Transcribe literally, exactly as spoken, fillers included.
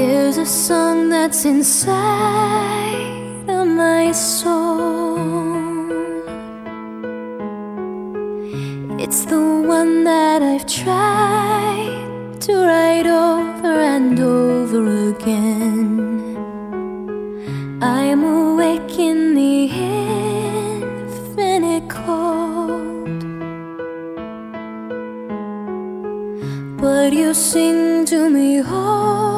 There's a song that's inside of my soul. It's the one that I've tried to write over and over again. I'm awake in the infinite cold, but you sing to me, oh,